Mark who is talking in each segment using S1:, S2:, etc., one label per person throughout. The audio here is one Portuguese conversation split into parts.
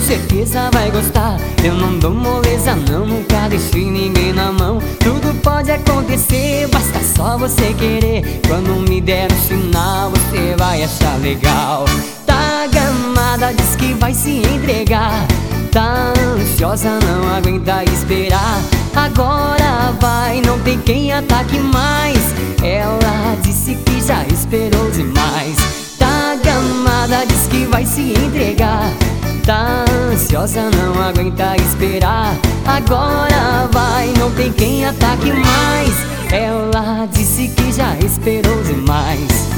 S1: certeza vai gostar. Eu não dou moleza não, nunca deixei ninguém na mão. Tudo pode acontecer, basta só você querer. Quando me der um sinal, você vai achar legal. Tá gamada, diz que vai se entregar. Tá ansiosa, não aguenta esperar. Agora vai, não tem quem ataque mais. Ela disse que já esperou demais. Tá gamada, diz que vai se entregar. Tá ansiosa, não aguenta esperar. Agora vai, não tem quem ataque mais. Ela disse que já esperou demais.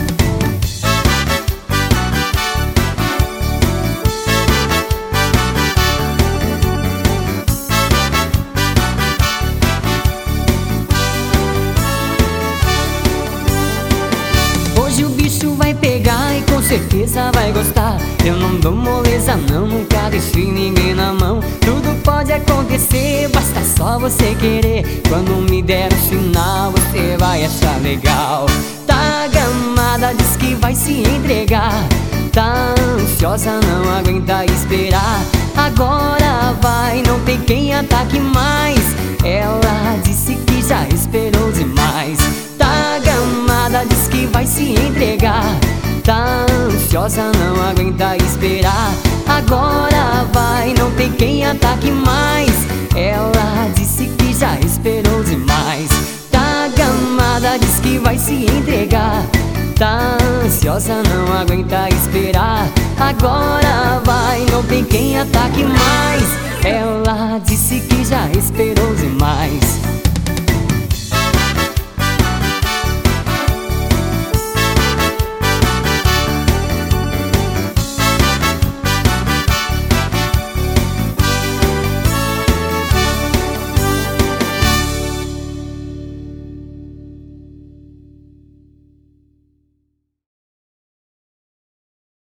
S1: Hoje o bicho vai pegar e com certeza vai gostar. Eu não dou moleza não, nunca deixei ninguém na mão. Tudo pode acontecer, basta só você querer. Quando me der um sinal, você vai achar legal. Tá gamada, diz que vai se entregar. Tá ansiosa, não aguenta esperar. Agora vai, não tem quem ataque mais. Ela disse que já esperou demais. Tá gamada, diz que vai se entregar. Tá ansiosa, não aguenta esperar. Agora vai, não tem quem ataque mais. Ela disse que já esperou demais. Tá gamada, diz que vai se entregar. Tá ansiosa, não aguenta esperar. Agora vai, não tem quem ataque mais. Ela disse que já esperou demais.